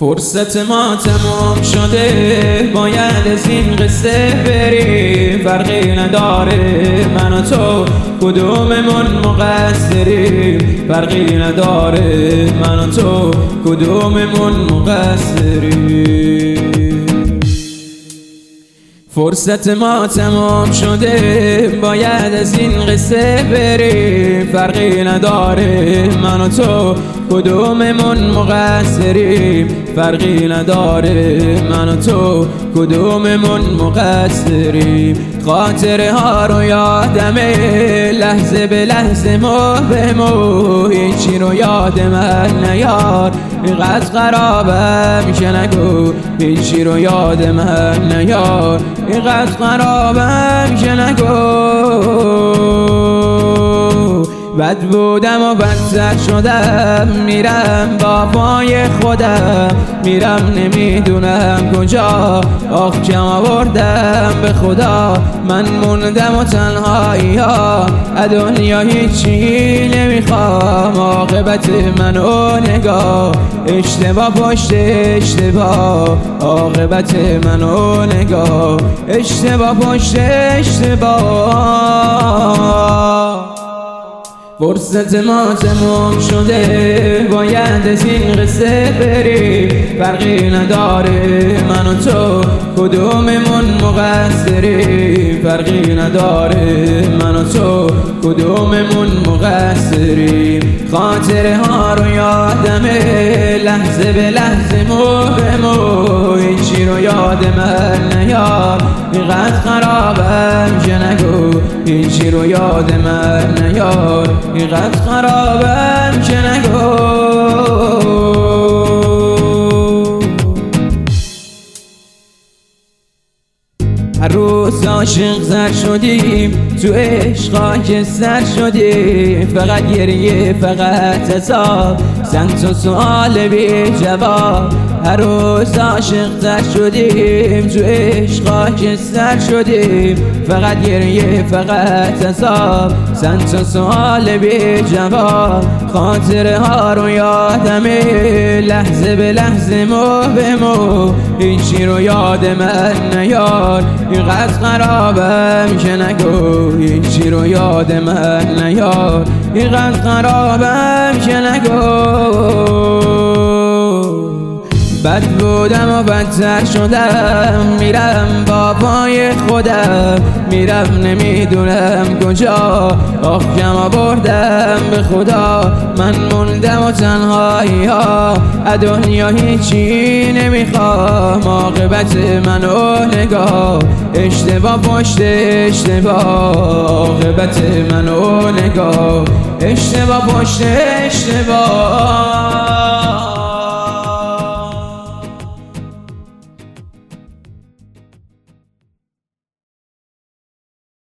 فرصت ما تمام شده، باید از این قصه بریم. فرقی نداره من و تو کدوممون مقصریم، فرقی نداره من و تو کدوممون مقصریم. فرصت ما تمام شده، باید از این قصه بریم. فرقی نداره من و تو کدوممون مقصریم، فرقی نداره من و تو کدوممون مقصریم. خاطره ها رو یادمه، لحظه به لحظه مو به مو، هیچی رو یاد من نیار، اینقدر خرابم که نگو. هیچی رو یاد من نیار، اینقدر خرابم که نگو. بد بودم و بدتر شدم، میرم با پای خودم، میرم نمیدونم کجا. آخ کم آوردم به خدا، من موندم و تنهایی ها. دنیا هیچی نمیخوام، عاقبت منو نگاه. اشتباه پشت اشتباه، عاقبت منو نگاه. اشتباه پشت اشتباه. فرصت ما تمام شده، باید از این قصه بریم. فرقی نداره من و تو کدوممون مقصریم، فرقی نداره من و تو کدوممون مقصریم. خاطره ها رو یادمه، لحظه به لحظه مو به مو، هیچی رو یاد من نیار، اینقدر خرابم که نگو. هیچی رو یاد من نیار، اینقدر خرابم که نگو. هر روز عاشق زر شدیم، تو عشق خاکستر شدیم. فقط گریه، فقط حساب، صد تا سؤال بی جواب. هر روز عاشق زر شدیم، تو عشق خاکستر شدیم. فقط گریه، فقط حساب، صد تا سؤال بی جواب. خاطره ها رو یادمه، لحظه به لحظه مو به مو، هیچی رو یاد من نیار، اینقدر خرابم که نگو. هیچی رو یاد من نیار، اینقدر خرابم که نگو. بد بودم و بدتر شدم، میرم با پای خودم، میرم نمیدونم کجا. آخ کم آوردم به خدا، من موندم و تنهایی ها. دنیا هیچی نمیخوام، عاقبت منو نگاه. اشتباه پشت اشتباه، عاقبت منو نگاه. اشتباه پشت اشتباه.